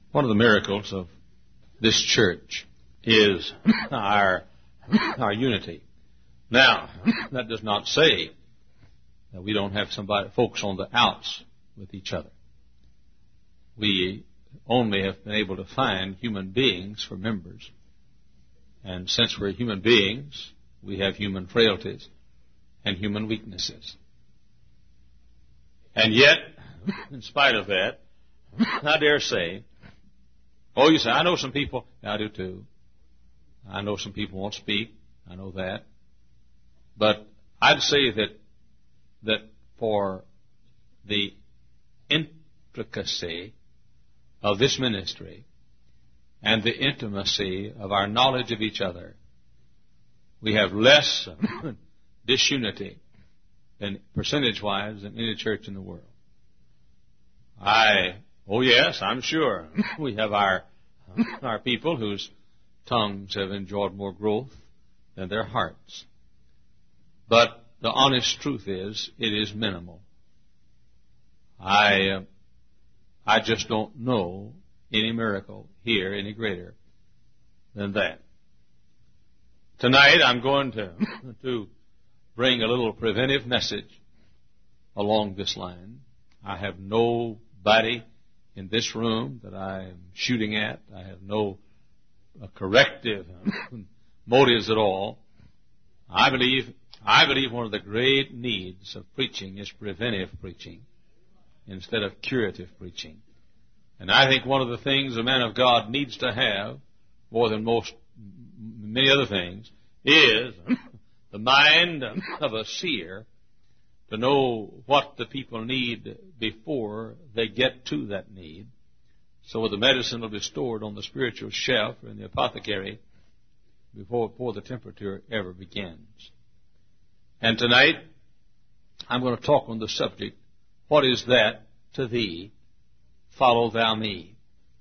One of the miracles of this church is our unity. Now, that does not say that we don't have folks on the outs with each other. We only have been able to find human beings for members. And since we're human beings, we have human frailties and human weaknesses. And yet, in spite of that, I dare say, you say, I know some people. I do too. I know some people won't speak. I know that. But I'd say that for the intricacy of this ministry and the intimacy of our knowledge of each other, we have less disunity than percentage-wise than any church in the world. Yes, I'm sure. We have our people whose tongues have enjoyed more growth than their hearts. But the honest truth is, it is minimal. I just don't know any miracle here any greater than that. Tonight I'm going to bring a little preventive message along this line. I have nobody in this room that I am shooting at. I have no corrective motives at all. I believe one of the great needs of preaching is preventive preaching instead of curative preaching. And I think one of the things a man of God needs to have, more than many other things, is the mind of a seer to know what the people need before they get to that need, so the medicine will be stored on the spiritual shelf or in the apothecary before the temperature ever begins. And tonight, I'm going to talk on the subject, what is that to thee? Follow thou me.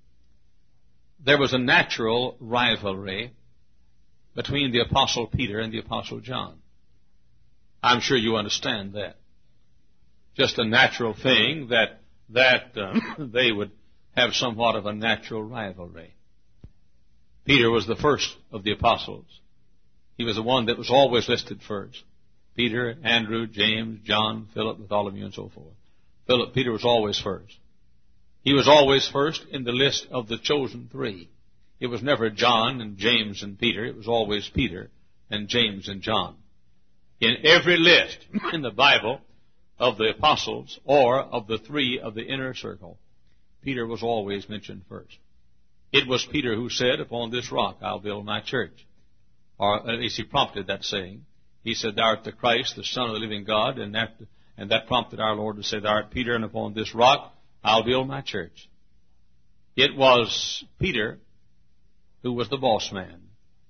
There was a natural rivalry between the Apostle Peter and the Apostle John. I'm sure you understand that. Just a natural thing that they would have somewhat of a natural rivalry. Peter was the first of the apostles. He was the one that was always listed first. Peter, Andrew, James, John, Philip, Bartholomew, and so forth. Peter was always first. He was always first in the list of the chosen three. It was never John and James and Peter. It was always Peter and James and John. In every list in the Bible of the apostles or of the three of the inner circle, Peter was always mentioned first. It was Peter who said, upon this rock I'll build my church. Or at least he prompted that saying. He said, thou art the Christ, the Son of the living God, and that prompted our Lord to say, thou art Peter, and upon this rock I'll build my church. It was Peter who was the boss man.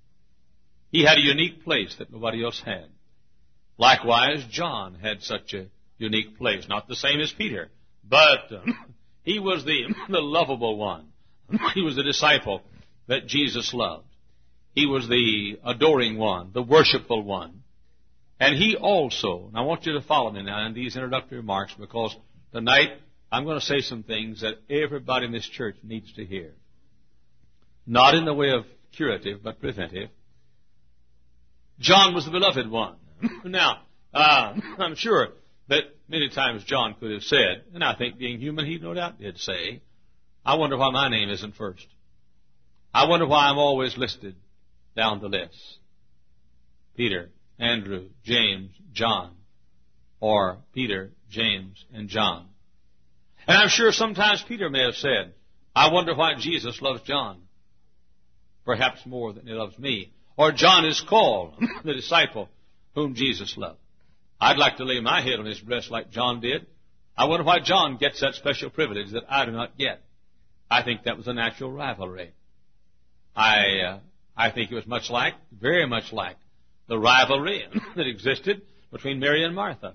He had a unique place that nobody else had. Likewise, John had such a unique place. Not the same as Peter, but he was the lovable one. He was the disciple that Jesus loved. He was the adoring one, the worshipful one. And he also, and I want you to follow me now in these introductory remarks, because tonight I'm going to say some things that everybody in this church needs to hear. Not in the way of curative, but preventive. John was the beloved one. Now, I'm sure that many times John could have said, and I think being human, he no doubt did say, I wonder why my name isn't first. I wonder why I'm always listed down the list. Peter, Andrew, James, John, or Peter, James, and John. And I'm sure sometimes Peter may have said, I wonder why Jesus loves John, perhaps more than he loves me. Or John is called the disciple whom Jesus loved. I'd like to lay my head on his breast like John did. I wonder why John gets that special privilege that I do not get. I think that was a natural rivalry. I think it was very much like, the rivalry that existed between Mary and Martha.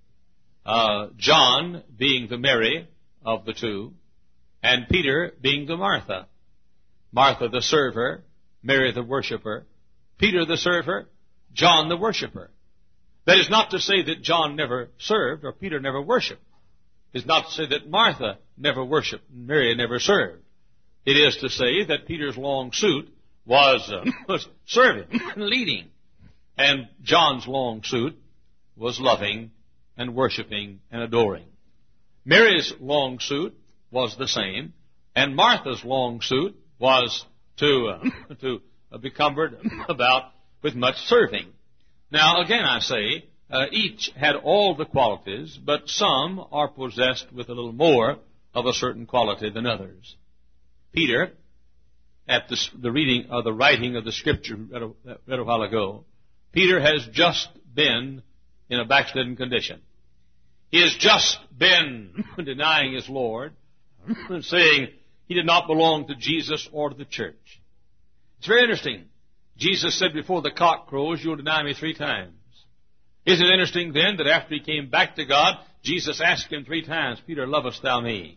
John being the Mary of the two, and Peter being the Martha. Martha the server, Mary the worshiper, Peter the server, John the worshiper. That is not to say that John never served or Peter never worshipped. It is not to say that Martha never worshipped and Mary never served. It is to say that Peter's long suit was serving and leading. And John's long suit was loving and worshiping and adoring. Mary's long suit was the same, and Martha's long suit was to be cumbered about with much serving. Now, again, I say, each had all the qualities, but some are possessed with a little more of a certain quality than others. Peter, at the writing of the Scripture read a while ago, Peter has just been in a backslidden condition. He has just been denying his Lord, saying he did not belong to Jesus or to the church. It's very interesting. Jesus said, before the cock crows, you'll deny me 3 times. Isn't it interesting then that after he came back to God, Jesus asked him 3 times, Peter, lovest thou me?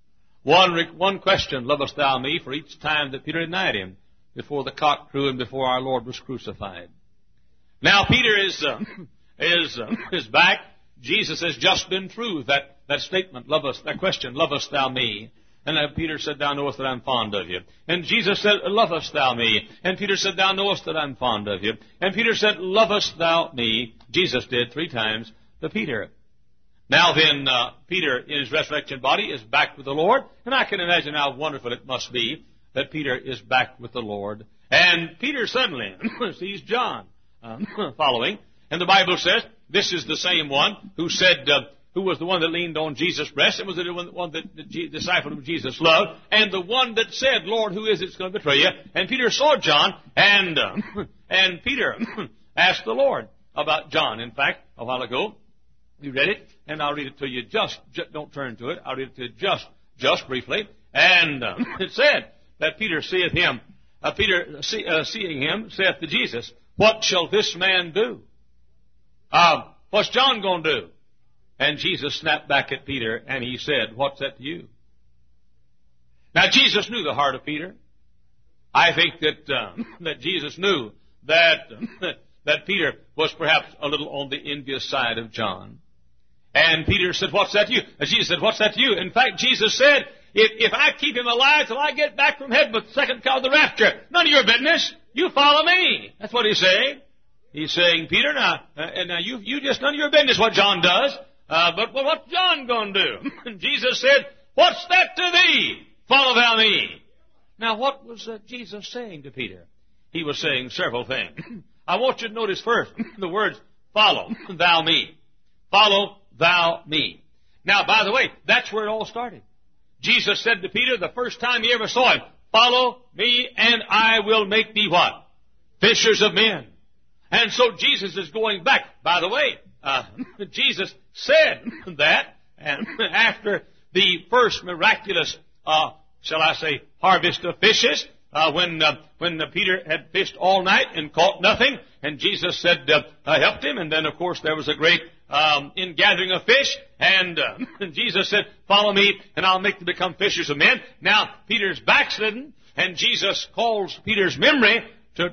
One question, lovest thou me, for each time that Peter denied him, before the cock crew and before our Lord was crucified. Now Peter is back. Jesus has just been through that statement, that question, lovest thou me? And Peter said, thou knowest that I'm fond of you. And Jesus said, lovest thou me? And Peter said, thou knowest that I'm fond of you. And Peter said, lovest thou me? Jesus did 3 times to Peter. Now then, Peter in his resurrection body is back with the Lord. And I can imagine how wonderful it must be that Peter is back with the Lord. And Peter suddenly sees John following. And the Bible says, this is the same one who said, who was the one that leaned on Jesus' breast, and was the one that the disciple whom Jesus loved, and the one that said, Lord, who is it that's going to betray you? And Peter saw John, and Peter asked the Lord about John. In fact, a while ago, we read it, and I'll read it to you just don't turn to it. I'll read it to you just briefly. And it said that Peter seeth him, seeing him, saith to Jesus, what shall this man do? What's John going to do? And Jesus snapped back at Peter, and he said, what's that to you? Now, Jesus knew the heart of Peter. I think that Jesus knew that Peter was perhaps a little on the envious side of John. And Peter said, what's that to you? And Jesus said, what's that to you? In fact, Jesus said, if I keep him alive till I get back from heaven with the second call of the rapture, none of your business. You follow me. That's what he's saying. He's saying, Peter, now you just none of your business what John does. But what's John going to do? And Jesus said, what's that to thee? Follow thou me. Now, what was Jesus saying to Peter? He was saying several things. I want you to notice first the words, follow thou me. Follow thou me. Now, by the way, that's where it all started. Jesus said to Peter the first time he ever saw him, follow me and I will make thee what? Fishers of men. And so Jesus is going back. By the way, Jesus said that, and after the first miraculous, shall I say, harvest of fishes, when Peter had fished all night and caught nothing, and Jesus said, helped him, and then of course there was a great ingathering of fish, and Jesus said, follow me, and I'll make them become fishers of men. Now Peter's backslidden, and Jesus calls Peter's memory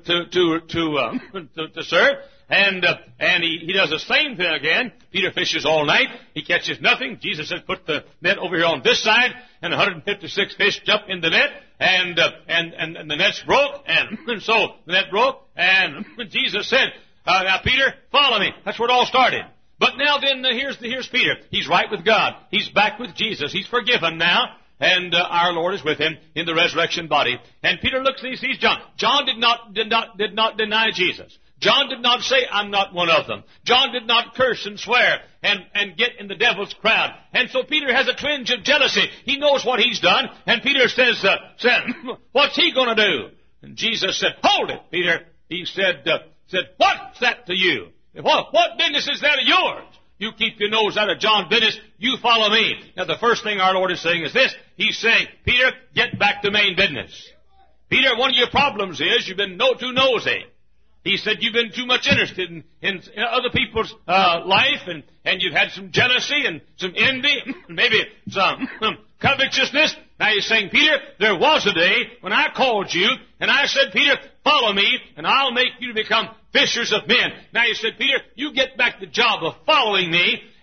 to serve. And he does the same thing again. Peter fishes all night. He catches nothing. Jesus says, put the net over here on this side, and 156 fish jump in the net, and the net's broke, and so the net broke, and Jesus said, now Peter, follow me. That's where it all started. But now then, here's Peter. He's right with God. He's back with Jesus. He's forgiven now. And our Lord is with him in the resurrection body. And Peter looks and he sees John. John did not deny Jesus. John did not say, I'm not one of them. John did not curse and swear and get in the devil's crowd. And so Peter has a twinge of jealousy. He knows what he's done. And Peter says, what's he going to do? And Jesus said, hold it, Peter. He said, what's that to you? What business is that of yours? You keep your nose out of John's business. You follow me. Now, the first thing our Lord is saying is this. He's saying, Peter, get back to main business. Peter, one of your problems is you've been too nosy. He said you've been too much interested in other people's life, and you've had some jealousy and some envy, maybe some covetousness. Now he's saying, Peter, there was a day when I called you, and I said, Peter, follow me, and I'll make you to become fishers of men. Now he said, Peter, you get back the job of following me,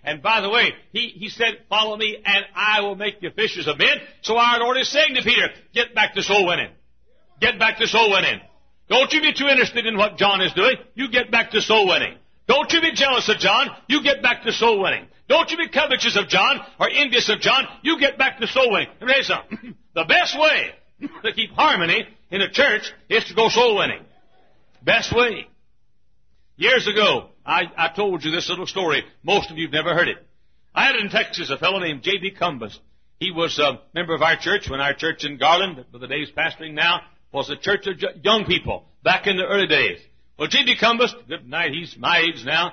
And by the way, he said, follow me and I will make you fishers of men. So our Lord is saying to Peter, get back to soul winning. Get back to soul winning. Don't you be too interested in what John is doing. You get back to soul winning. Don't you be jealous of John. You get back to soul winning. Don't you be covetous of John or envious of John. You get back to soul winning. Let me tell you something. The best way to keep harmony in a church is to go soul winning. Best way. Years ago, I told you this little story. Most of you have never heard it. I had in Texas a fellow named J.B. Cumbus. He was a member of our church when our church in Garland, for the days pastoring now, was a church of young people back in the early days. Well, J.B. Cumbus, good night, he's my age now,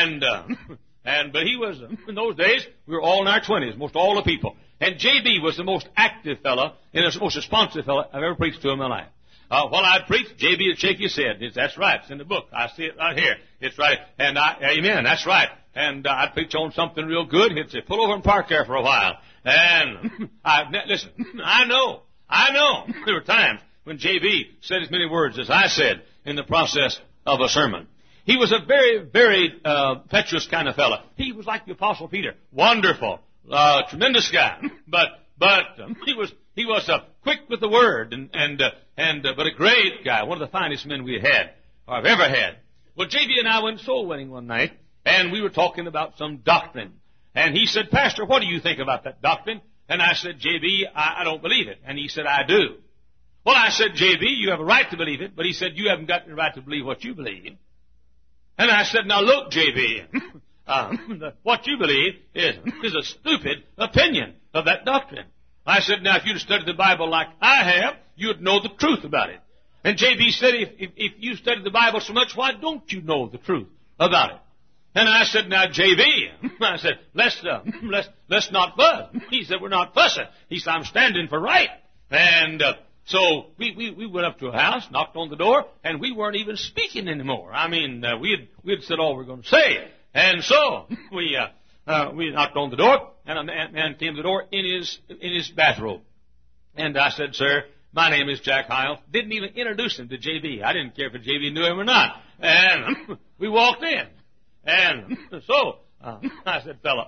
but he was, in those days, we were all in our 20s, most all the people. And J.B. was the most active fellow and the most responsive fellow I've ever preached to in my life. While I'd preach, J.B. would shake his head. That's right. It's in the book. I see it right here. It's right. And amen. That's right. And I'd preach on something real good. He'd say, pull over and park there for a while. And listen, I know. There were times when J.B. said as many words as I said in the process of a sermon. He was a very, very impetuous kind of fellow. He was like the Apostle Peter. Wonderful. Tremendous guy. But he was quick with the word but a great guy, one of the finest men we had or I've ever had. Well, J.B. and I went soul winning one night, and we were talking about some doctrine. And he said, Pastor, what do you think about that doctrine? And I said, J.B., I don't believe it. And he said, I do. Well, I said, J.B., you have a right to believe it, but he said, you haven't got the right to believe what you believe. And I said, now look, J.B., what you believe is a stupid opinion of that doctrine. I said, now, if you'd studied the Bible like I have, you'd know the truth about it. And J.B. said, if you studied the Bible so much, why don't you know the truth about it? And I said, now, J.B., I said, let's not fuss. He said, we're not fussing. He said, I'm standing for right. And so we went up to a house, knocked on the door, and we weren't even speaking anymore. I mean, we had said all we were going to say. And so we knocked on the door, and a man came to the door in his bathrobe. And I said, sir, my name is Jack Hyles. Didn't even introduce him to J.B. I didn't care if J.B. knew him or not. And we walked in. And so I said, fella,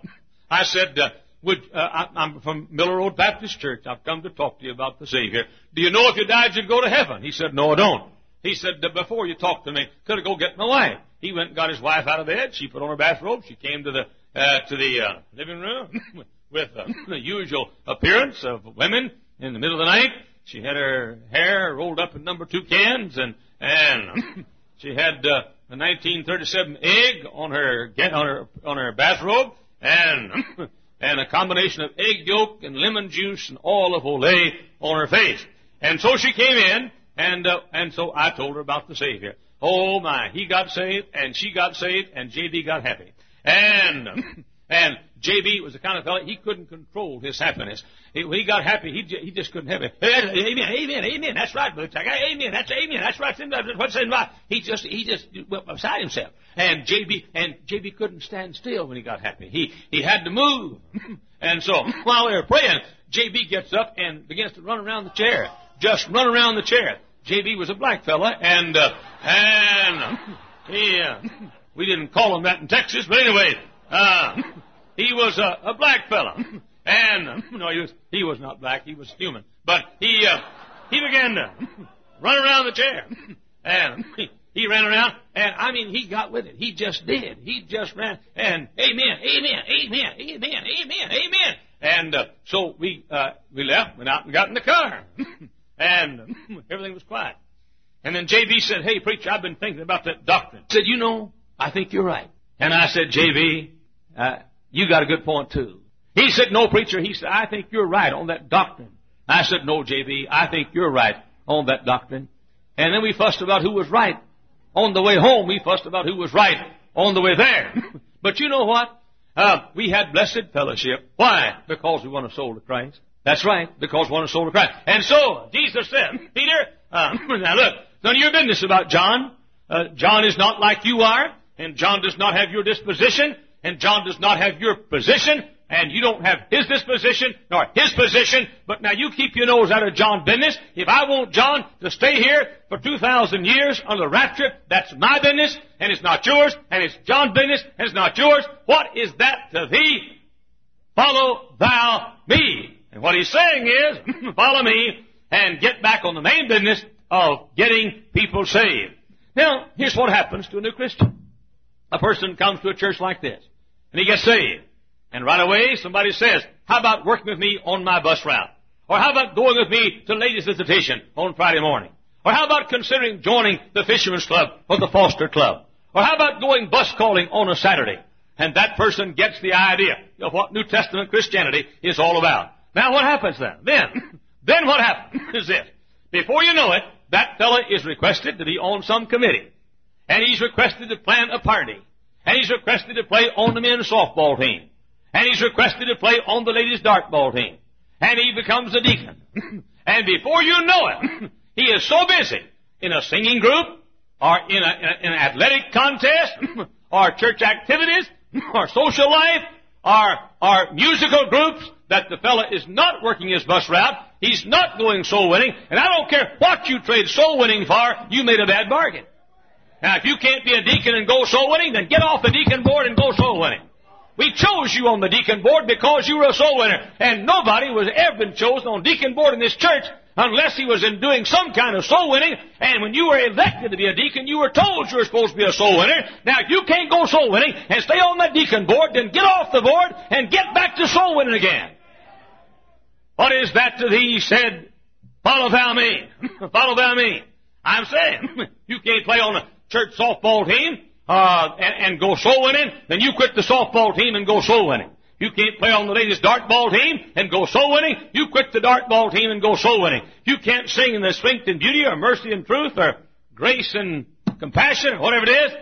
I'm from Miller Road Baptist Church. I've come to talk to you about the Savior. Do you know if you died, you'd go to heaven? He said, no, I don't. He said, before you talk to me, could I go get my wife? He went and got his wife out of bed. She put on her bathrobe. She came to the living room with the usual appearance of women in the middle of the night. She had her hair rolled up in number 2 cans, and she had a 1937 egg on her bathrobe, and a combination of egg yolk and lemon juice and olive oil on her face. And so she came in, and so I told her about the Savior. Oh my, he got saved, and she got saved, and J.B. got happy. And J.B. was the kind of fellow, he couldn't control his happiness. When he got happy, he just couldn't have it. Amen, that's right, Brother Jack. Amen, that's right. What's in my, he just went beside himself. And J.B. couldn't stand still when he got happy. He had to move. And so, while they were praying, J.B. gets up and begins to run around the chair. Just run around the chair. J.B. was a black fella, and we didn't call him that in Texas, but anyway, he was a black fella. And, no, he was not black, he was human. But he began to run around the chair. And he ran around, and I mean, he got with it. He just did. He just ran, and amen. And so we left, went out and got in the car. And everything was quiet. And then J.B. said, hey, preacher, I've been thinking about that doctrine. He said, you know, I think you're right. And I said, J.B., you got a good point, too. He said, no, preacher. He said, I think you're right on that doctrine. I said, no, J.B., I think you're right on that doctrine. And then we fussed about who was right. On the way home, we fussed about who was right on the way there. But you know what? We had blessed fellowship. Why? Because we won a soul to Christ. That's right, because we won a soul to Christ. And so, Jesus said, Peter, now look, none of your business about John. John is not like you are, and John does not have your disposition, and John does not have your position, and you don't have his disposition nor his position, but now you keep your nose out of John's business. If I want John to stay here for 2,000 years under the rapture, that's my business, and it's not yours, and it's John's business, and it's not yours. What is that to thee? Follow thou me. And what he's saying is, follow me and get back on the main business of getting people saved. Now, here's what happens to a new Christian. A person comes to a church like this, and he gets saved. And right away, somebody says, how about working with me on my bus route? Or how about going with me to ladies' visitation on Friday morning? Or how about considering joining the Fisherman's Club or the Foster Club? Or how about going bus calling on a Saturday? And that person gets the idea of what New Testament Christianity is all about. Now what happens then? Then what happens is this. Before you know it, that fellow is requested to be on some committee. And he's requested to plan a party. And he's requested to play on the men's softball team. And he's requested to play on the ladies' dartball team. And he becomes a deacon. And before you know it, he is so busy in a singing group, or in an athletic contest, or church activities, or social life, or musical groups, that the fellow is not working his bus route. He's not going soul winning. And I don't care what you trade soul winning for, you made a bad bargain. Now, if you can't be a deacon and go soul winning, then get off the deacon board and go soul winning. We chose you on the deacon board because you were a soul winner. And nobody was ever been chosen on deacon board in this church unless he was in doing some kind of soul winning. And when you were elected to be a deacon, you were told you were supposed to be a soul winner. Now, if you can't go soul winning and stay on that deacon board, then get off the board and get back to soul winning again. What is that to thee? He said, follow thou me. Follow thou me. I'm saying, you can't play on a church softball team and go soul winning, then you quit the softball team and go soul winning. You can't play on the ladies' dartball team and go soul winning, you quit the dartball team and go soul winning. You can't sing in the strength and beauty or mercy and truth or grace and compassion or whatever it is,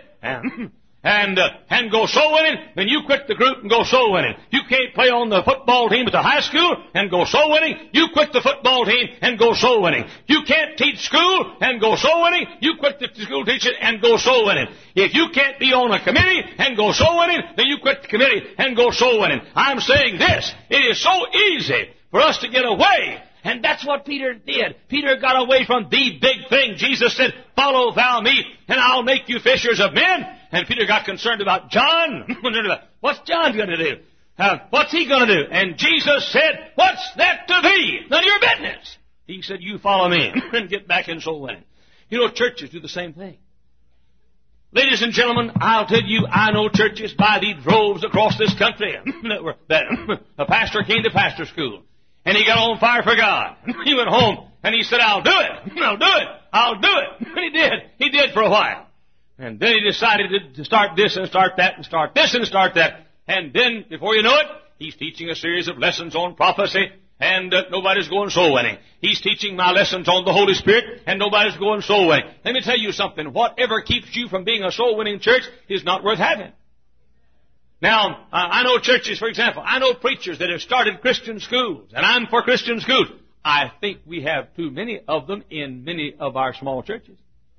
and go soul winning, then you quit the group and go soul winning. You can't play on the football team at the high school and go soul winning, you quit the football team and go soul winning. You can't teach school and go soul winning, you quit the school teaching and go soul winning. If you can't be on a committee and go soul winning, then you quit the committee and go soul winning. I'm saying this, it is so easy for us to get away. And that's what Peter did. Peter got away from the big thing. Jesus said, follow thou me, and I'll make you fishers of men. And Peter got concerned about John. What's John going to do? What's he going to do? And Jesus said, what's that to thee? None of your business. He said, you follow me and get back in soul winning. You know, churches do the same thing. Ladies and gentlemen, I'll tell you, I know churches by the droves across this country that a pastor came to pastor school. And he got on fire for God. He went home and he said, I'll do it. I'll do it. I'll do it. And he did. He did for a while. And then he decided to start this and start that and start this and start that. And then, before you know it, he's teaching a series of lessons on prophecy, and nobody's going soul winning. He's teaching my lessons on the Holy Spirit, and nobody's going soul winning. Let me tell you something. Whatever keeps you from being a soul winning church is not worth having. Now, I know churches, for example, I know preachers that have started Christian schools, and I'm for Christian schools. I think we have too many of them in many of our small churches.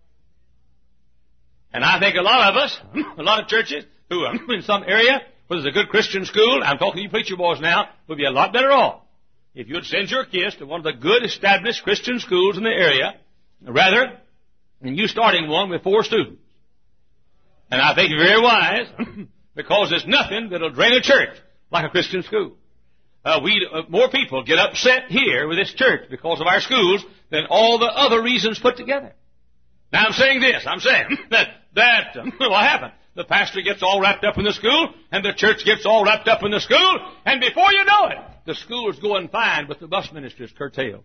And I think a lot of us, a lot of churches who are in some area where there's a good Christian school, I'm talking to you preacher boys now, would be a lot better off if you would send your kids to one of the good established Christian schools in the area, rather than you starting one with 4 students. And I think you're very wise, because there's nothing that'll drain a church like a Christian school. More people get upset here with this church because of our schools than all the other reasons put together. Now I'm saying this, I'm saying that what happened? The pastor gets all wrapped up in the school, and the church gets all wrapped up in the school, and before you know it, the school is going fine, but the bus ministry is curtailed.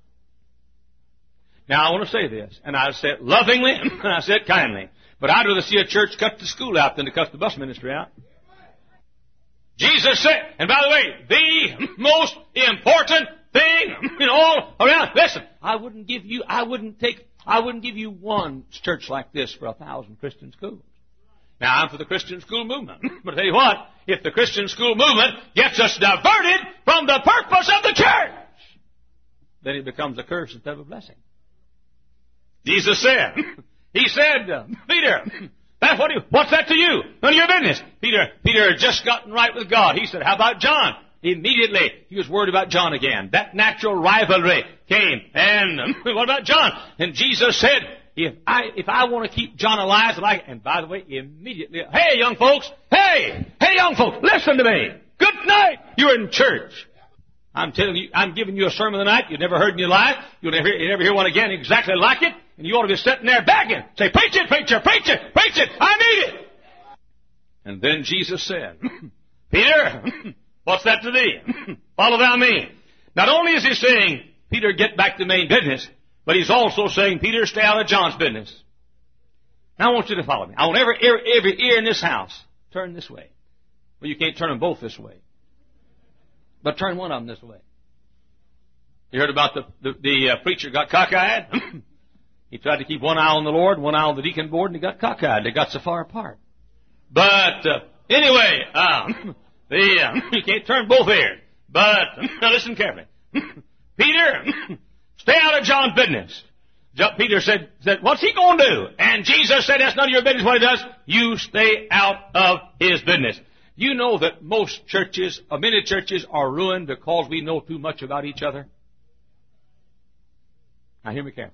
Now I want to say this, and I say it lovingly, and I say it kindly, but I'd rather see a church cut the school out than to cut the bus ministry out. Jesus said, and by the way, the most important thing in all around, listen, I wouldn't give you one church like this for 1,000 Christian schools. Now, I'm for the Christian school movement. But I tell you what, if the Christian school movement gets us diverted from the purpose of the church, then it becomes a curse instead of a blessing. Jesus said, He said, Peter, What's that to you? None of your business. Peter had just gotten right with God. He said, how about John? Immediately, he was worried about John again. That natural rivalry came. And what about John? And Jesus said, if I want to keep John alive, and by the way, immediately, hey, young folks, listen to me. Good night. You're in church. I'm telling you, I'm giving you a sermon tonight you've never heard in your life. You'll never hear one again exactly like it. And you ought to be sitting there begging. Say, preach it, preacher, preach it, preach it. I need it. And then Jesus said, Peter, what's that to thee? Follow thou me. Not only is he saying, Peter, get back to main business, but he's also saying, Peter, stay out of John's business. Now I want you to follow me. I want every ear in this house turn this way. Well, you can't turn them both this way. But turn one of them this way. You heard about the preacher got cockeyed? He tried to keep one eye on the Lord, one eye on the deacon board, and he got cockeyed. They got so far apart. But anyway, you can't turn both ears. But now listen carefully. Peter, stay out of John's business. Peter said, what's he going to do? And Jesus said, that's none of your business what he does. You stay out of his business. You know that most churches, many churches are ruined because we know too much about each other. Now hear me carefully.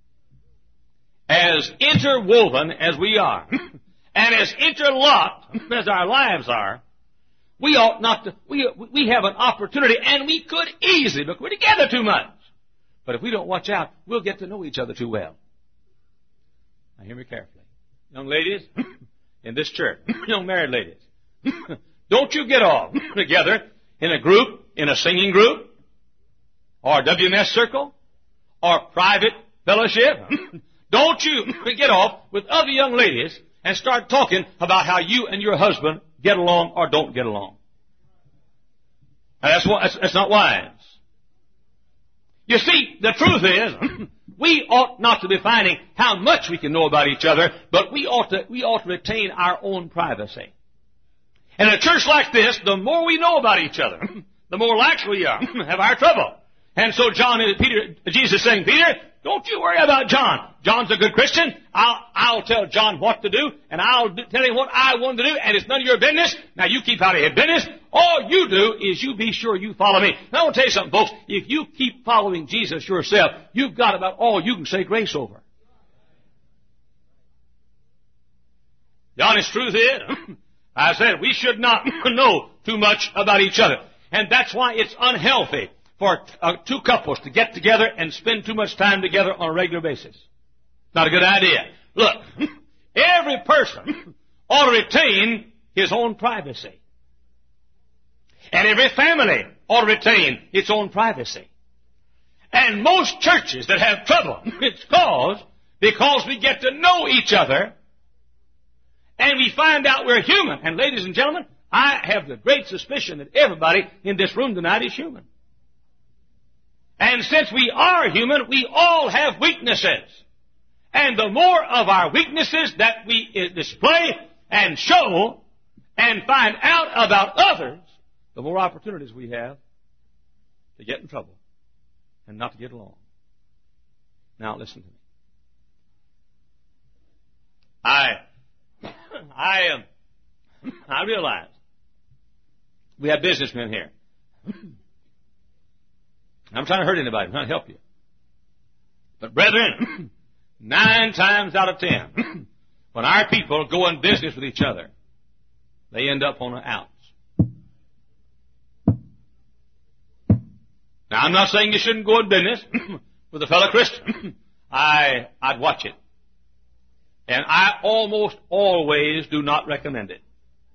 As interwoven as we are, and as interlocked as our lives are, we ought not to, we have an opportunity, and we could easily, but we're together too much. But if we don't watch out, we'll get to know each other too well. Now hear me carefully. Young ladies in this church, young married ladies, don't you get all together in a group, in a singing group, or WMS circle, or private fellowship. Don't you get off with other young ladies and start talking about how you and your husband get along or don't get along. Now that's not wise. You see, the truth is, we ought not to be finding how much we can know about each other, but we ought to retain our own privacy. And in a church like this, the more we know about each other, the more likely we are to have our trouble. And so Jesus is saying, Peter, don't you worry about John. John's a good Christian. I'll tell John what to do, and I'll tell him what I want to do, and it's none of your business. Now you keep out of his business. All you do is you be sure you follow me. Now I want to tell you something, folks. If you keep following Jesus yourself, you've got about all you can say grace over. The honest truth is, I said, we should not know too much about each other. And that's why it's unhealthy for two couples to get together and spend too much time together on a regular basis. Not a good idea. Look, every person ought to retain his own privacy. And every family ought to retain its own privacy. And most churches that have trouble, it's because we get to know each other and we find out we're human. And ladies and gentlemen, I have the great suspicion that everybody in this room tonight is human. And since we are human, we all have weaknesses. And the more of our weaknesses that we display and show and find out about others, the more opportunities we have to get in trouble and not to get along. Now listen to me. I realize we have businessmen here. I'm trying to hurt anybody. I'm trying to help you. But brethren, 9 times out of 10, when our people go in business with each other, they end up on the outs. Now, I'm not saying you shouldn't go in business with a fellow Christian. I'd watch it. And I almost always do not recommend it.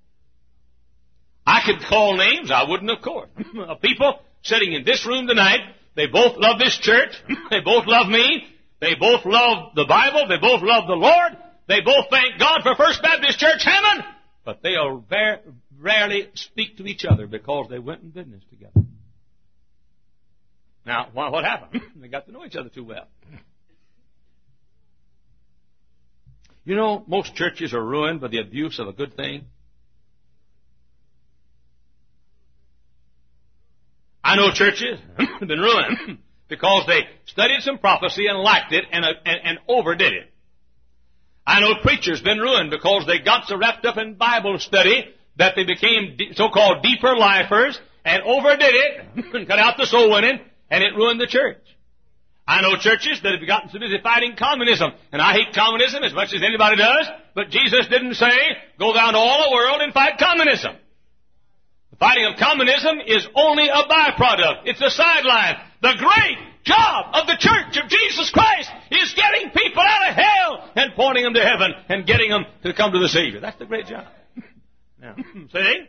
I could call names. I wouldn't, of course. Of people sitting in this room tonight, they both love this church. They both love me. They both love the Bible. They both love the Lord. They both thank God for First Baptist Church Hammond. But they rarely speak to each other because they went in business together. Now, what happened? They got to know each other too well. You know, most churches are ruined by the abuse of a good thing. I know churches have been ruined because they studied some prophecy and liked it and overdid it. I know preachers been ruined because they got so wrapped up in Bible study that they became so-called deeper lifers and overdid it and cut out the soul winning, and it ruined the church. I know churches that have gotten so busy fighting communism, and I hate communism as much as anybody does, but Jesus didn't say, go down to all the world and fight communism. The fighting of communism is only a byproduct. It's a sideline. The great job of the church of Jesus Christ is getting people out of hell and pointing them to heaven and getting them to come to the Savior. That's the great job. Now, see?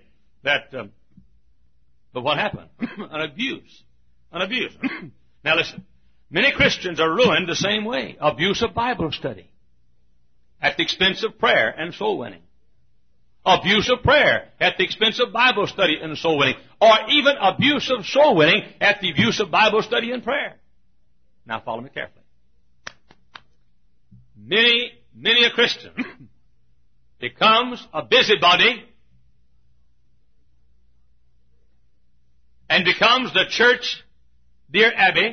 But what happened? An abuse. Now listen. Many Christians are ruined the same way. Abuse of Bible study at the expense of prayer and soul winning. Abuse of prayer at the expense of Bible study and soul winning. Or even abuse of soul winning at the abuse of Bible study and prayer. Now follow me carefully. Many a Christian becomes a busybody and becomes the church Dear Abby,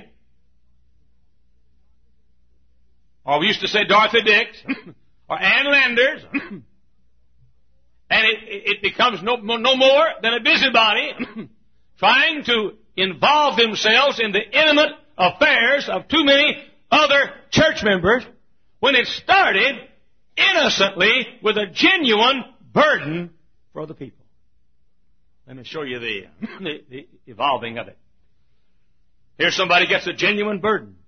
or we used to say Dorothy Dix, or Ann Landers, and it becomes no more than a busybody trying to involve themselves in the intimate affairs of too many other church members when it started innocently with a genuine burden for the people. Let me show you the evolving of it. Here somebody gets a genuine burden.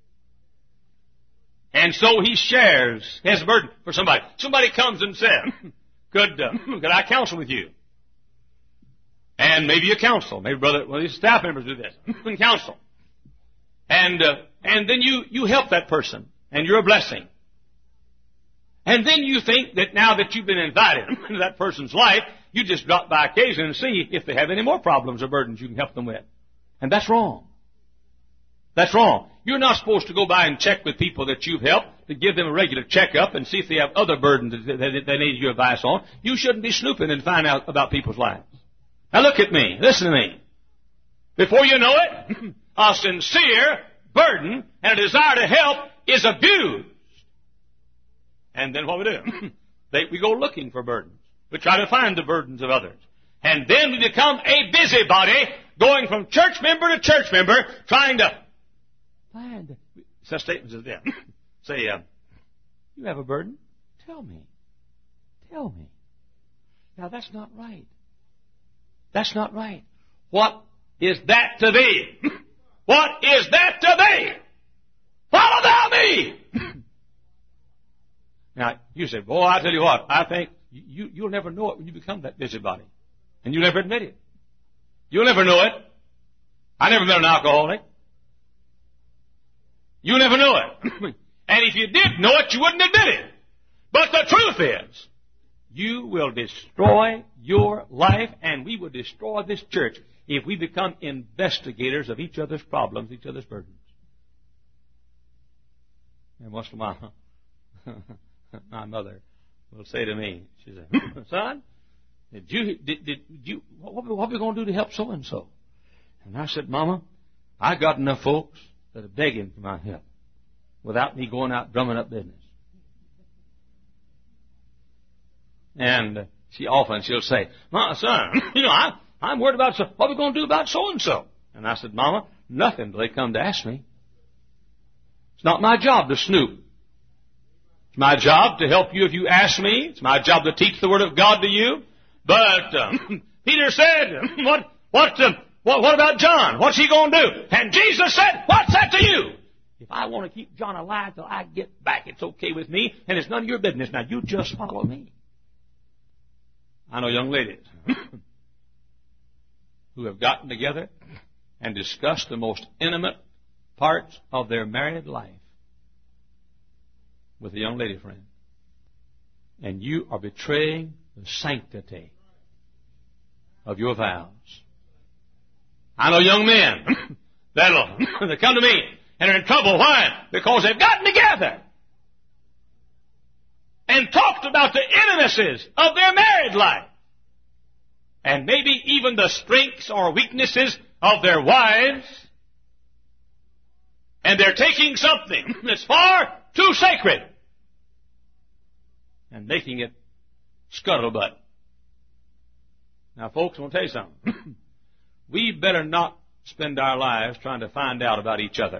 And so he shares his burden for somebody. Somebody comes and says, could I counsel with you? And maybe you counsel. Maybe these staff members do this. You can counsel. And then you help that person. And you're a blessing. And then you think that now that you've been invited into that person's life, you just drop by occasion and see if they have any more problems or burdens you can help them with. And that's wrong. That's wrong. You're not supposed to go by and check with people that you've helped, to give them a regular checkup and see if they have other burdens that they need your advice on. You shouldn't be snooping and find out about people's lives. Now look at me. Listen to me. Before you know it, a sincere burden and a desire to help is abused. And then what we do? We go looking for burdens. We try to find the burdens of others. And then we become a busybody going from church member to church member trying to find such statements as them. Say, you have a burden? Tell me. Tell me. Now that's not right. That's not right. What is that to thee? What is that to thee? Follow thou me! Now, you say, boy, I tell you what, I think you'll never know it when you become that busybody. And you'll never admit it. You'll never know it. I never met an alcoholic. You'll never know it. And if you did know it, you wouldn't admit it. But the truth is, you will destroy your life, and we will destroy this church if we become investigators of each other's problems, each other's burdens. And once in a while, my mother will say to me, she said, son, what are we going to do to help so-and-so? And I said, Mama, I got enough folks that are begging for my help without me going out drumming up business. And she'll say, son, I'm worried about what are we going to do about so-and-so? And I said, Mama, nothing till they come to ask me. It's not my job to snoop. It's my job to help you if you ask me. It's my job to teach the Word of God to you. But Peter said, what about John? What's he going to do? And Jesus said, what's that to you? If I want to keep John alive till I get back, it's okay with me, and it's none of your business. Now, you just follow me. I know young ladies who have gotten together and discussed the most intimate parts of their married life with a young lady friend. And you are betraying the sanctity of your vows. I know young men that come to me and are in trouble. Why? Because they've gotten together and talked about the intimacies of their married life. And maybe even the strengths or weaknesses of their wives. And they're taking something that's far too sacred and making it scuttlebutt. Now, folks, I want to tell you something. We better not spend our lives trying to find out about each other.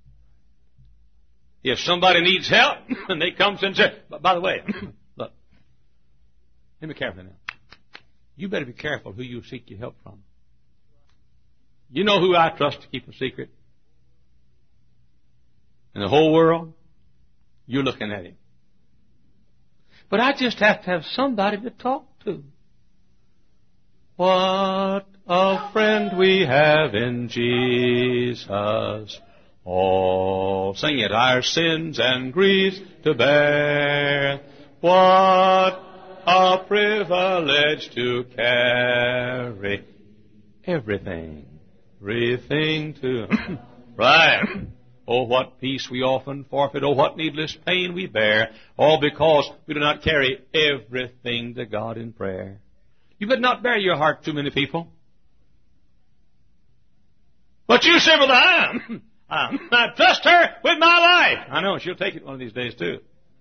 If somebody needs help, and they come and say, by the way, look, let me be careful now. You better be careful who you seek your help from. You know who I trust to keep a secret? In the whole world? You're looking at him. But I just have to have somebody to talk to. What a friend we have in Jesus. All sing it, our sins and griefs to bear. What a privilege to carry everything to right. Oh, what peace we often forfeit. Oh, what needless pain we bear. All because we do not carry everything to God in prayer. You better not bear your heart to many people. But you say, well, I trust her with my life. I know, she'll take it one of these days too.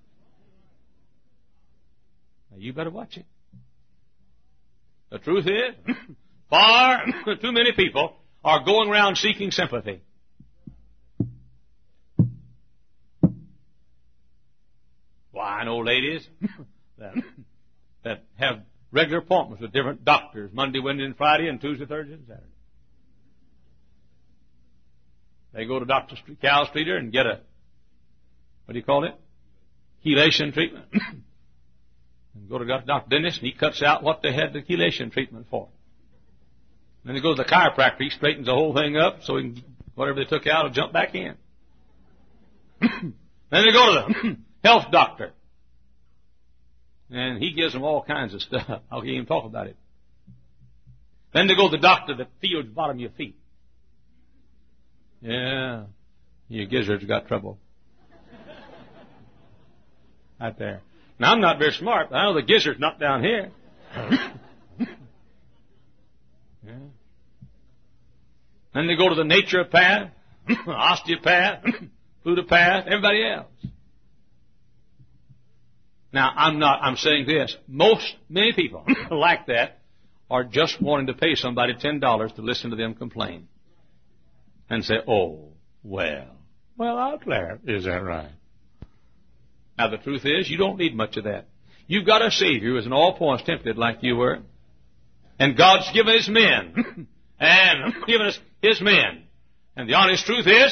Now, you better watch it. The truth is, far too many people are going around seeking sympathy. Well, I know ladies that have regular appointments with different doctors Monday, Wednesday, and Friday, and Tuesday, Thursday, and Saturday. They go to Dr. Cal Streeter and get a, what do you call it? Chelation treatment. And go to Dr. Dennis, and he cuts out what they had the chelation treatment for. Then they go to the chiropractor, he straightens the whole thing up so he can, whatever they took out will jump back in. Then they go to the health doctor. And he gives them all kinds of stuff. I can't even talk about it. Then they go to the doctor that feels the bottom of your feet. Yeah, your gizzards got trouble. Right there. Now, I'm not very smart, but I know the gizzard's not down here. Yeah. Then they go to the naturopath, osteopath, fluidopath, everybody else. Now, I'm saying this. Many people like that are just wanting to pay somebody $10 to listen to them complain. And say, oh, well, I'll declare. Is that right? Now, the truth is, you don't need much of that. You've got a Savior who is in all points tempted like you were. And God's given His men. And given us His men. And the honest truth is,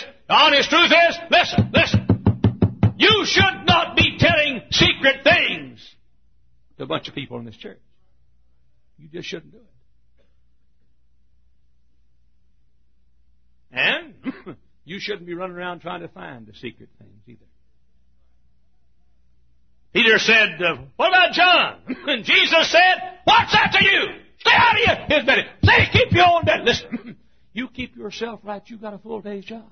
listen. You should not be telling secret things to a bunch of people in this church. You just shouldn't do it. And you shouldn't be running around trying to find the secret things either. Peter said, what about John? And Jesus said, what's that to you? Stay out of his belly. Say, keep your own belly. Listen, you keep yourself right, you've got a full day's job.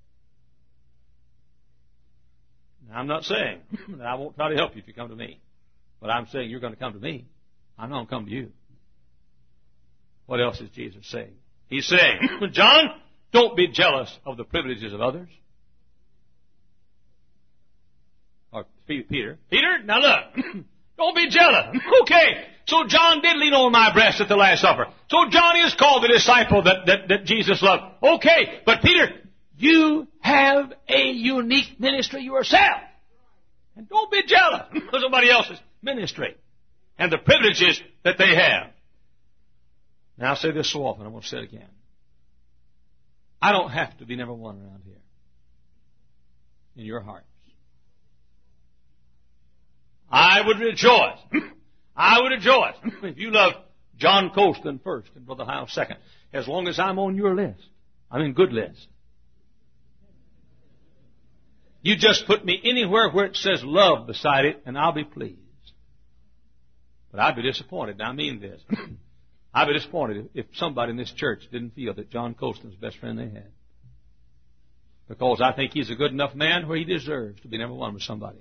Now, I'm not saying that I won't try to help you if you come to me. But I'm saying you're going to come to me. I'm not going to come to you. What else is Jesus saying? He's saying, John, don't be jealous of the privileges of others. Or Peter, now look, don't be jealous. Okay, so John did lean on my breast at the Last Supper. So John is called the disciple that Jesus loved. Okay, but Peter, you have a unique ministry yourself. And don't be jealous of somebody else's ministry and the privileges that they have. Now I say this so often, I'm going to say it again. I don't have to be number one around here in your hearts. I would rejoice if you love John Colston first and Brother Hyle second, as long as I'm on your list. I'm in good list. You just put me anywhere where it says love beside it, and I'll be pleased. But I'd be disappointed, and I mean this. I'd be disappointed if somebody in this church didn't feel that John Colston's the best friend they had. Because I think he's a good enough man where he deserves to be number one with somebody.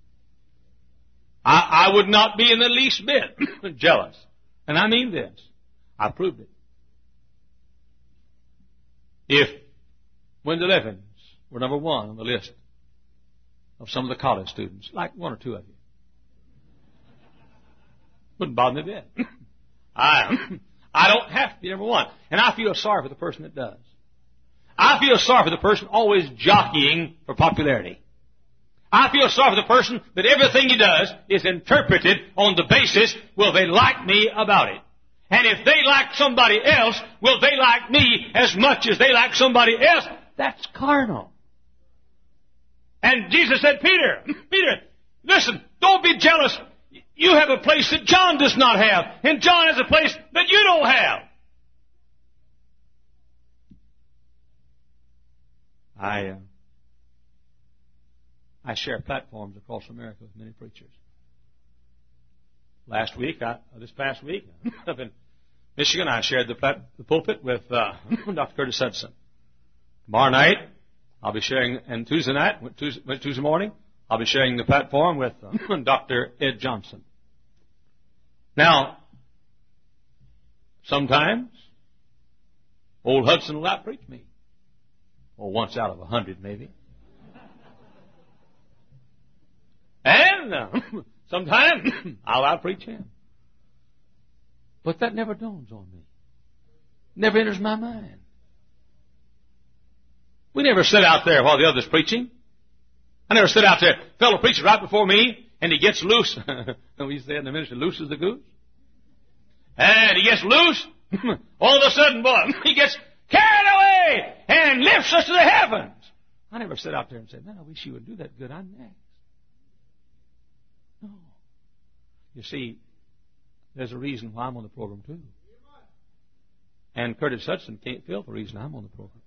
I would not be in the least bit jealous. And I mean this. I proved it. If Wendell Evans were number one on the list of some of the college students, like one or two of you, Wouldn't bother me a bit. I don't have to be number one. And I feel sorry for the person that does. I feel sorry for the person always jockeying for popularity. I feel sorry for the person that everything he does is interpreted on the basis, will they like me about it? And if they like somebody else, will they like me as much as they like somebody else? That's carnal. And Jesus said, Peter, listen, don't be jealous. You have a place that John does not have, and John has a place that you don't have. I share platforms across America with many preachers. This past week, up in Michigan, I shared the pulpit with Dr. Curtis Hudson. Tomorrow night, I'll be sharing, and Tuesday morning, I'll be sharing the platform with Dr. Ed Johnson. Now, sometimes, old Hudson will outpreach me. Or once out of 100, maybe. And sometimes I'll outpreach him. But that never dawns on me. Never enters my mind. We never sit out there while the other's preaching. I never sit out there. Fellow preacher right before me, and he gets loose. We say in the ministry, loose as the goose. And he gets loose. All of a sudden, boy, he gets carried away and lifts us to the heavens. I never sit out there and say, man, I wish you would do that good. I'm next. No. You see, there's a reason why I'm on the program, too. And Curtis Hudson can't feel the reason I'm on the program.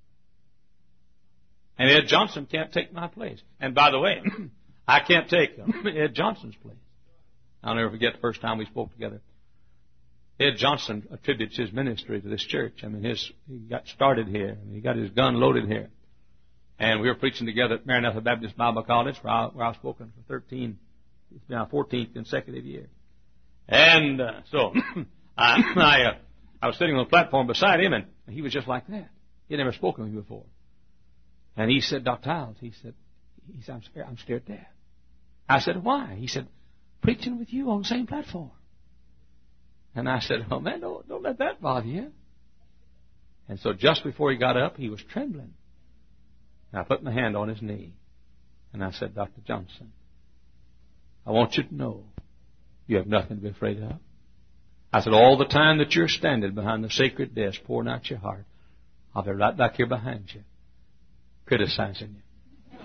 And Ed Johnson can't take my place. And by the way, I can't take Ed Johnson's place. I'll never forget the first time we spoke together. Ed Johnson attributes his ministry to this church. I mean, he got started here. He got his gun loaded here. And we were preaching together at Maranatha Baptist Bible College, where I've spoken for 14th consecutive year. And so I was sitting on the platform beside him, and he was just like that. He had never spoken to me before. And he said, Dr. Tiles, he said, I'm scared to death. I said, why? He said, preaching with you on the same platform. And I said, oh man, don't let that bother you. And so just before he got up, he was trembling. And I put my hand on his knee. And I said, Dr. Johnson, I want you to know you have nothing to be afraid of. I said, all the time that you're standing behind the sacred desk pouring out your heart, I'll be right back here behind you, criticizing you.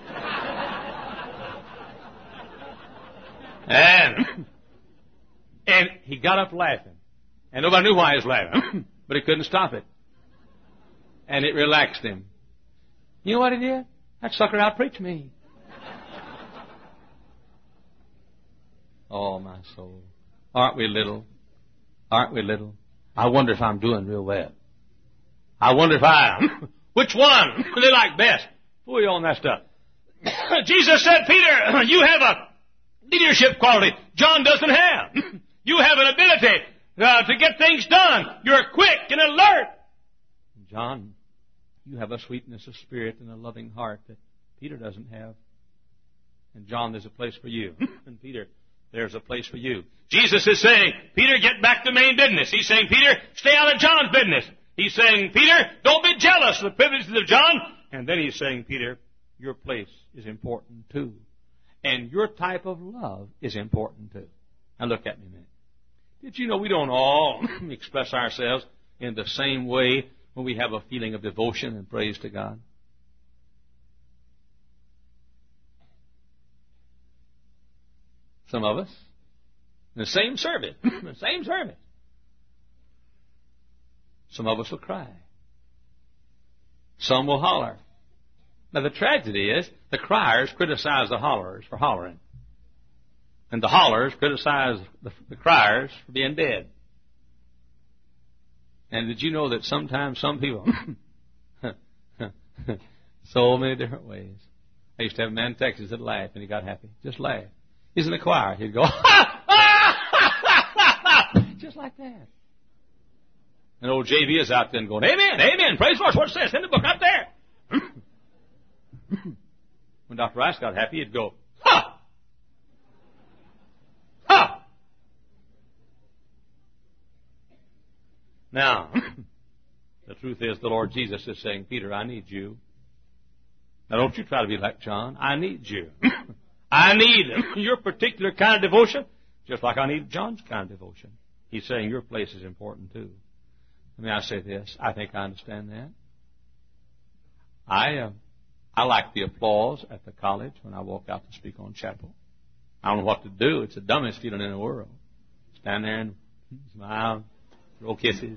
And he got up laughing. And nobody knew why he was laughing, but he couldn't stop it. And it relaxed him. You know what he did? That sucker outpreached me. Oh, my soul. Aren't we little? Aren't we little? I wonder if I'm doing real well. I wonder if I am. Which one do they like best? Fool you on that stuff. Jesus said, Peter, you have a leadership quality John doesn't have. You have an ability to get things done. You're quick and alert. John, you have a sweetness of spirit and a loving heart that Peter doesn't have. And John, there's a place for you. And Peter, there's a place for you. Jesus is saying, Peter, get back to main business. He's saying, Peter, stay out of John's business. He's saying, Peter, don't be jealous of the privileges of John. And then he's saying, Peter, your place is important too. And your type of love is important too. Now look at me a minute. Did you know we don't all express ourselves in the same way when we have a feeling of devotion and praise to God? Some of us, in the same service, Some of us will cry. Some will holler. Now the tragedy is, the criers criticize the hollers for hollering. And the hollers criticize the criers for being dead. And did you know that sometimes some people, so many different ways. I used to have a man in Texas that laughed and he got happy. Just laugh. He's in the choir. He'd go, just like that. And old JV is out there and going, amen, amen, praise the Lord. What it says in the book right there. When Dr. Rice got happy, he'd go, ha! Ha! Now, the truth is the Lord Jesus is saying, Peter, I need you. Now, don't you try to be like John. I need you. I need your particular kind of devotion, just like I need John's kind of devotion. He's saying your place is important too. May I say this? I think I understand that. I like the applause at the college when I walk out to speak on chapel. I don't know what to do. It's the dumbest feeling in the world. Stand there and smile, throw kisses.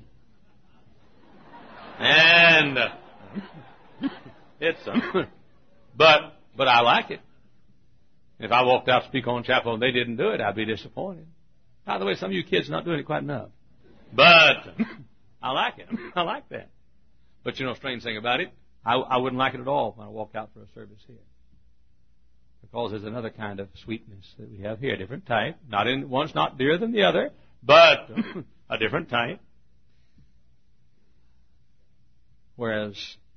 And it's but I like it. If I walked out to speak on chapel and they didn't do it, I'd be disappointed. By the way, some of you kids are not doing it quite enough. But I like it. I like that. But you know, strange thing about it, I wouldn't like it at all when I walk out for a service here. Because there's another kind of sweetness that we have here, a different type. One's not dearer than the other, but a different type. Whereas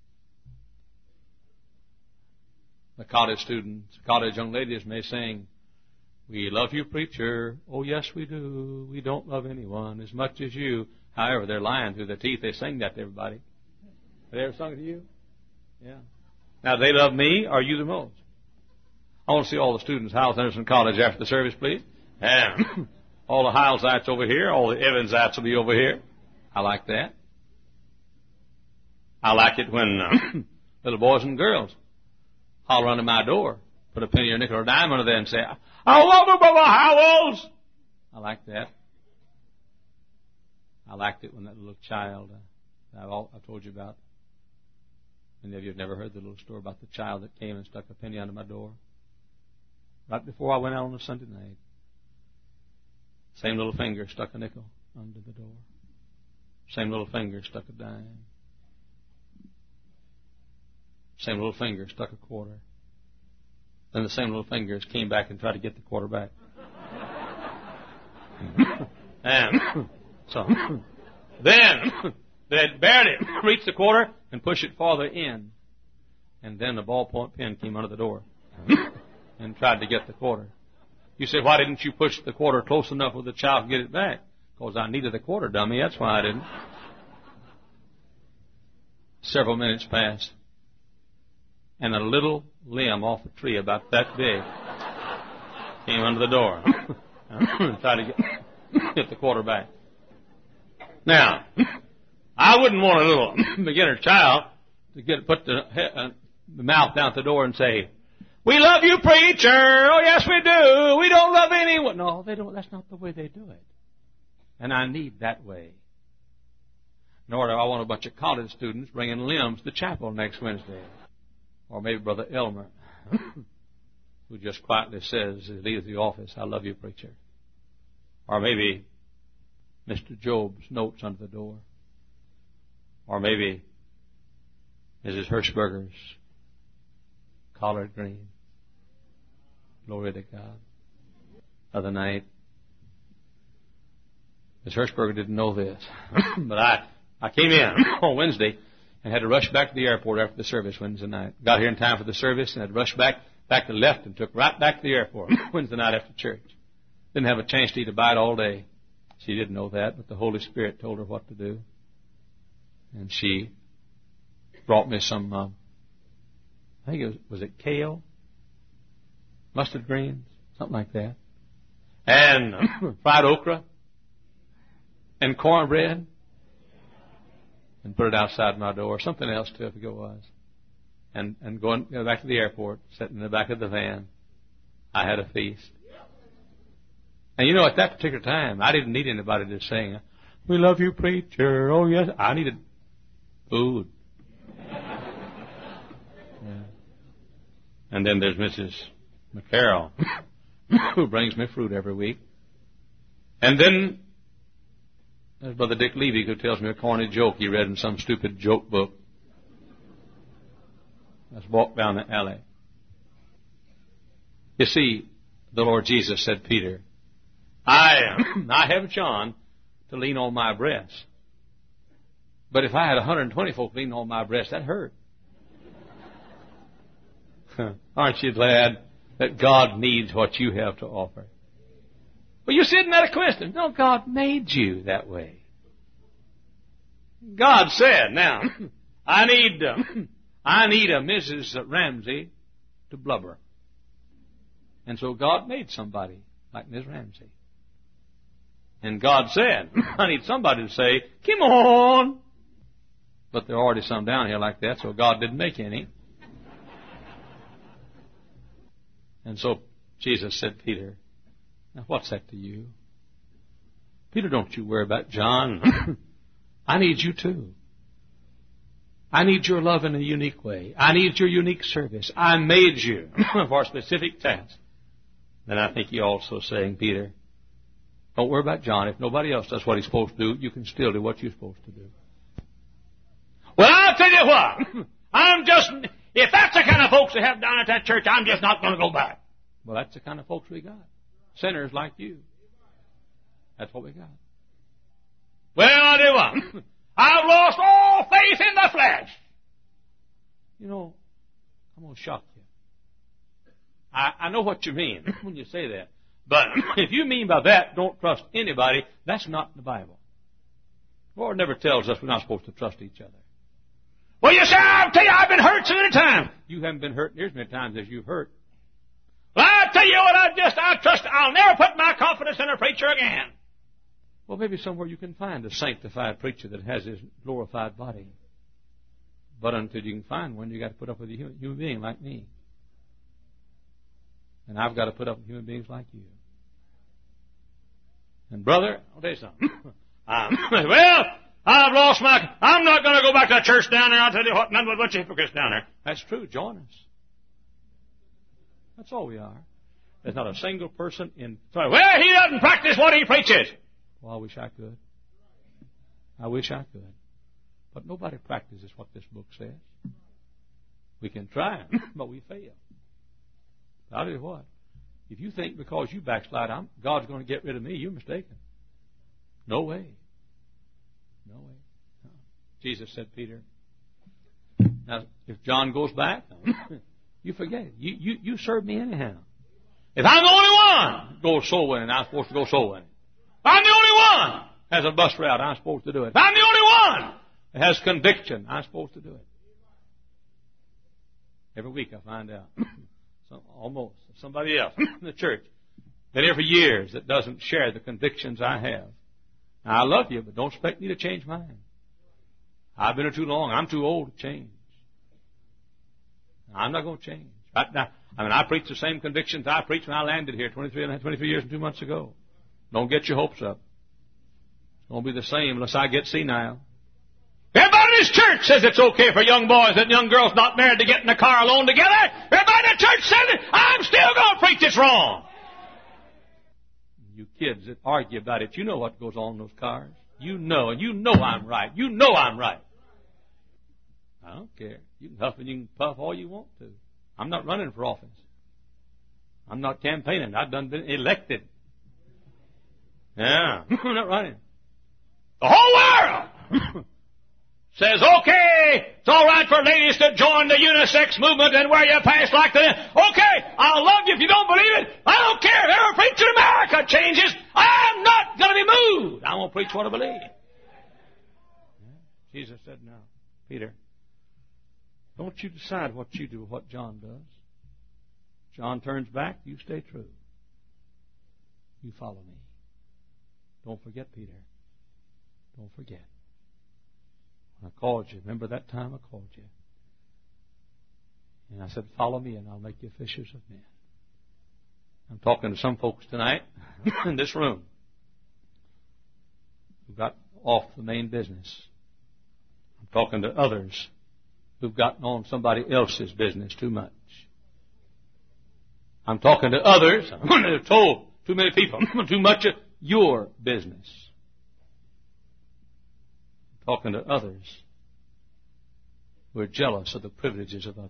the college students, college young ladies may sing, we love you, preacher. Oh, yes, we do. We don't love anyone as much as you. However, they're lying through their teeth. They sing that to everybody. Have they ever sung it to you? Yeah. Now, they love me or you the most? I want to see all the students, Hyles Anderson College, after the service, please. And all the Hylesites over here, all the Evansites will be over here. I like that. I like it when little boys and girls holler under my door, put a penny or a nickel or a dime under there and say, I love you, Brother Howells. I like that. I liked it when that little child I told you about. Many of you have never heard the little story about the child that came and stuck a penny under my door right before I went out on a Sunday night. Same little finger stuck a nickel under the door. Same little finger stuck a dime. Same little finger stuck a quarter. Then the same little fingers came back and tried to get the quarter back. And so then they'd barely reach the quarter and push it farther in. And then the ballpoint pen came under the door and tried to get the quarter. You say, why didn't you push the quarter close enough with the child to get it back? Because I needed the quarter, dummy. That's why I didn't. Several minutes passed. And a little limb off a tree about that big came under the door and tried to get the quarter back. Now, I wouldn't want a little beginner child to put the mouth down at the door and say, we love you, preacher. Oh, yes, we do. We don't love anyone. No, they don't. That's not the way they do it. And I need that way. Nor do I want a bunch of college students bringing limbs to chapel next Wednesday. Or maybe Brother Elmer, who just quietly says, as he leaves the office, I love you, preacher. Or maybe Mr. Job's notes under the door. Or maybe Mrs. Hirschberger's collard green. Glory to God. Other night, Ms. Hirschberger didn't know this, but I came in on Wednesday and had to rush back to the airport after the service Wednesday night. Got here in time for the service and had rushed back to the left and took right back to the airport Wednesday night after church. Didn't have a chance to eat a bite all day. She didn't know that, but the Holy Spirit told her what to do. And she brought me some, I think was it kale? Mustard greens? Something like that. And fried okra. And cornbread. And put it outside my door. Something else too, I forget what it was. And go back to the airport, sitting in the back of the van. I had a feast. And you know, at that particular time, I didn't need anybody to sing, we love you, preacher. Oh, yes. I needed food. Yeah. And then there's Mrs. McCarroll, who brings me fruit every week. And then there's Brother Dick Levy, who tells me a corny joke he read in some stupid joke book. Let's walk down the alley. You see, the Lord Jesus said, Peter, I have John to lean on my breast. But if I had 120 folk leaning on my breast, that hurt. Aren't you glad that God needs what you have to offer? Well, you see, isn't that a question? No, God made you that way. God said, now, I need a Mrs. Ramsey to blubber. And so God made somebody like Miss Ramsey. And God said, I need somebody to say, come on. But there are already some down here like that, so God didn't make any. And so Jesus said, Peter, now what's that to you? Peter, don't you worry about John. I need you too. I need your love in a unique way. I need your unique service. I made you for a specific task. Then I think He also saying, Peter, don't worry about John. If nobody else does what he's supposed to do, you can still do what you're supposed to do. Well, I'll tell you what. If that's the kind of folks they have down at that church, I'm just not going to go back. Well, that's the kind of folks we got. Sinners like you. That's what we got. Well, I'll tell you what. I've lost all faith in the flesh. You know, I'm going to shock you. I know what you mean when you say that. But if you mean by that, don't trust anybody, that's not the Bible. The Lord never tells us we're not supposed to trust each other. Well, you say, I'll tell you, I've been hurt so many times. You haven't been hurt near as many times as you've hurt. Well, I'll tell you what, I'll never put my confidence in a preacher again. Well, maybe somewhere you can find a sanctified preacher that has his glorified body. But until you can find one, you've got to put up with a human being like me. And I've got to put up with human beings like you. And brother, I'll tell you something. I'm not going to go back to that church down there. I'll tell you what, none but a bunch of hypocrites down there. That's true. Join us. That's all we are. There's not a single person in... Sorry, well, he doesn't practice what he preaches. Well, I wish I could. I wish I could. But nobody practices what this book says. We can try, but we fail. I'll tell you what. If you think because you backslide, God's going to get rid of me, you're mistaken. No way. No way. No. Jesus said, Peter, now, if John goes back, you forget it. You serve me anyhow. If I'm the only one goes soul winning, I'm supposed to go soul winning. If I'm the only one has a bus route, I'm supposed to do it. If I'm the only one that has conviction, I'm supposed to do it. Every week I find out. Almost somebody else in the church been here for years that doesn't share the convictions I have. Now, I love you, but don't expect me to change mine. I've been here too long. I'm too old to change. I'm not going to change. I preach the same convictions I preached when I landed here 23 years and 2 months ago. Don't get your hopes up. It's going to be the same unless I get senile. Everybody in this church says it's okay for young boys and young girls not married to get in the car alone together. Everybody in the church says it. I'm still going to preach it's wrong. You kids that argue about it, you know what goes on in those cars. You know, and you know I'm right. You know I'm right. I don't care. You can huff and you can puff all you want to. I'm not running for office. I'm not campaigning. I've been elected. Yeah, I'm not running. The whole world says, okay, it's all right for ladies to join the unisex movement and wear your pants like that. Okay, I'll love you if you don't believe it. I don't care if every preacher in America changes. I'm not going to be moved. I won't preach what I believe. Jesus said, no, Peter, don't you decide what you do, what John does. John turns back, you stay true. You follow me. Don't forget, Peter. Don't forget. I called you. Remember that time I called you? And I said, follow me and I'll make you fishers of men. I'm talking to some folks tonight in this room who got off the main business. I'm talking to others who've gotten on somebody else's business too much. I'm talking to others who've told too many people too much of your business. Talking to others who are jealous of the privileges of others.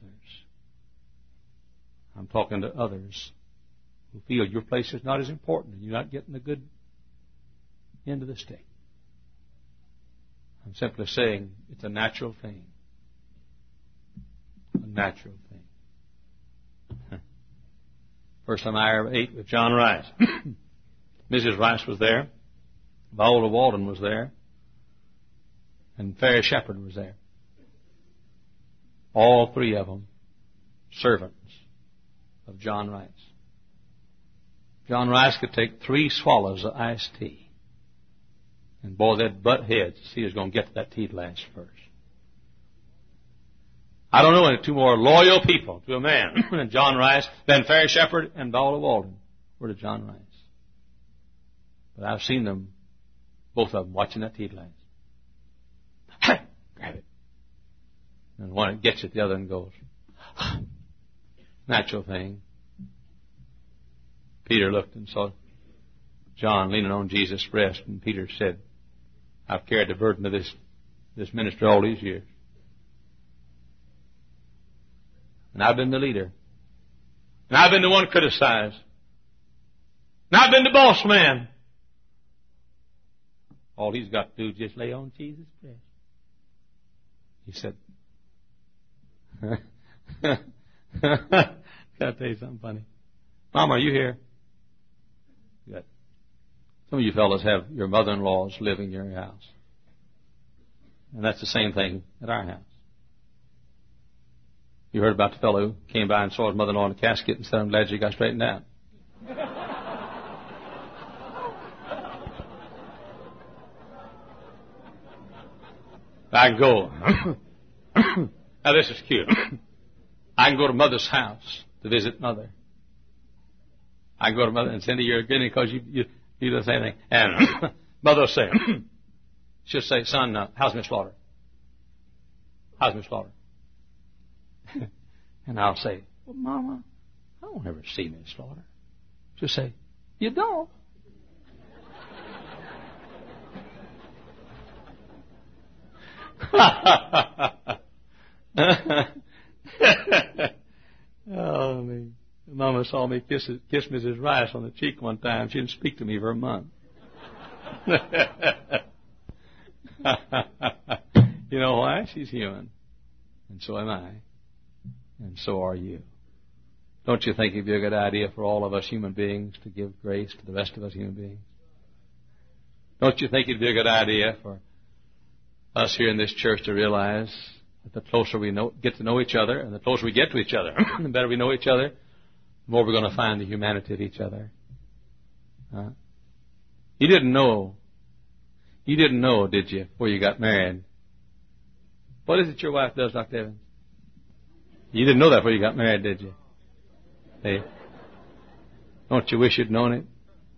I'm talking to others who feel your place is not as important and you're not getting the good end of the stick. I'm simply saying it's a natural thing. A natural thing. First time I ever ate with John Rice. Mrs. Rice was there. Viola Walden was there. and Ferry Shepherd was there. All three of them servants of John Rice. John Rice could take 3 swallows of iced tea. And boy, they'd butt heads to see who's going to get to that tea glass first. I don't know any 2 more loyal people to a man than John Rice, than Ferry Shepherd and Beulah Walden were to John Rice. But I've seen them, both of them, watching that tea glass. Hey, grab it. And one gets it, the other one goes. Natural thing. Peter looked and saw John leaning on Jesus' breast, and Peter said, I've carried the burden of this ministry all these years. And I've been the leader. And I've been the one criticized. And I've been the boss man. All he's got to do is just lay on Jesus' breast. He said, gotta tell you something funny. Mama, are you here? Good. Some of you fellas have your mother-in-laws living in your house. And that's the same thing at our house. You heard about the fellow who came by and saw his mother-in-law in a casket and said, I'm glad you got straightened out. I can go. Now this is cute. I can go to Mother's house to visit Mother. I can go to Mother and Cindy, you're grinning because you do the same thing. And Mother will say, she'll say, son, how's Miss Slaughter? How's Miss Slaughter? And I'll say, well, Mama, I don't ever see Miss Slaughter. She'll say, you don't? Oh, me. Mama saw me kiss Mrs. Rice on the cheek one time. She didn't speak to me for a month. You know why? She's human. And so am I. And so are you. Don't you think it'd be a good idea for all of us human beings to give grace to the rest of us human beings? Don't you think it'd be a good idea for us here in this church to realize that the closer we get to know each other, and the closer we get to each other, the better we know each other, the more we're going to find the humanity of each other. You didn't know, did you, before you got married? What is it your wife does, Dr. Evans? You didn't know that before you got married, did you? Hey, don't you wish you'd known it?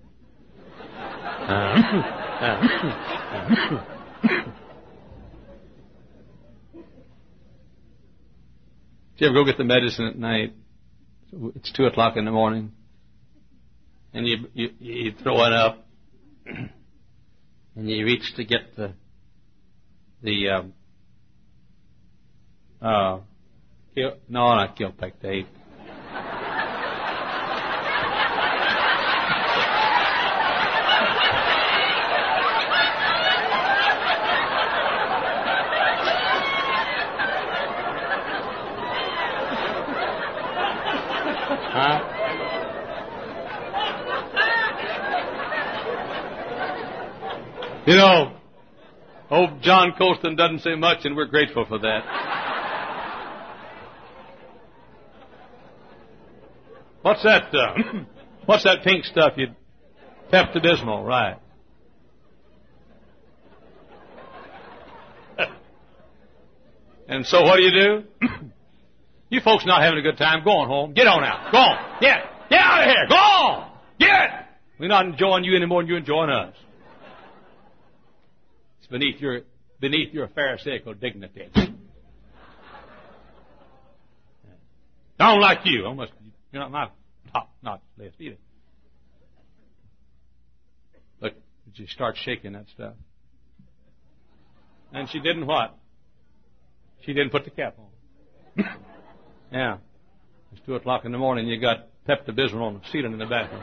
Did you ever go get the medicine at night? It's 2 o'clock in the morning, and you throw it up, and you reach to get the not Gilpectate. You know, old John Colston doesn't say much, and we're grateful for that. What's that? What's that pink stuff? Pepto-Bismol, right? And so, what do? You folks not having a good time? Go on home. Get on out. Go on. Get out of here. Go on. Get. We're not enjoying you any more than you're enjoying us. It's beneath your pharisaical dignity. I don't like you. You're not my top-notch list either. Look, did you start shaking that stuff? And she didn't what? She didn't put the cap on. Yeah. It's 2 o'clock in the morning. You got Pepto-Bismol on the ceiling in the bathroom.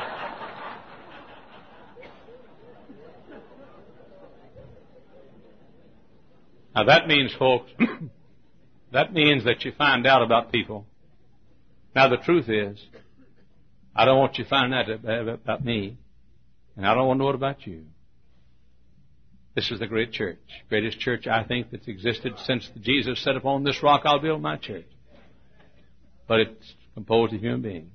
Now that means, folks, that means that you find out about people. Now the truth is, I don't want you to find out about me, and I don't want to know it about you. This is the great church. Greatest church, I think, that's existed since Jesus said, upon this rock I'll build my church. But it's composed of human beings.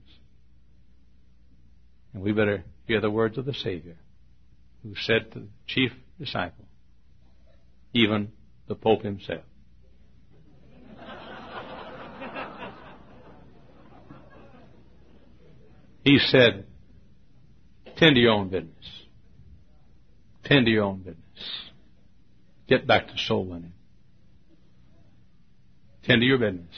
And we better hear the words of the Savior, who said to the chief disciple, even the Pope himself, he said, tend to your own business. Tend to your own business. Get back to soul winning. Tend to your business.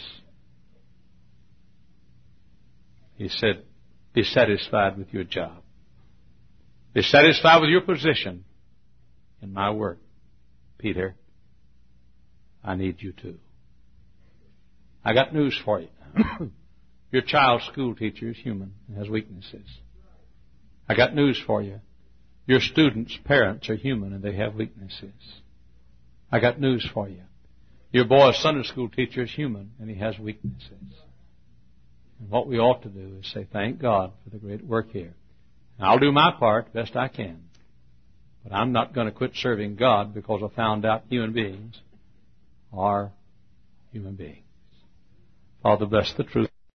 He said, be satisfied with your job. Be satisfied with your position in my work. Peter, I need you too. I got news for you. Your child's school teacher is human and has weaknesses. I got news for you. Your students' parents are human and they have weaknesses. I got news for you. Your boy's Sunday school teacher is human and he has weaknesses. And what we ought to do is say, thank God for the great work here. And I'll do my part best I can. But I'm not going to quit serving God because I found out human beings are human beings. Father, bless the truth.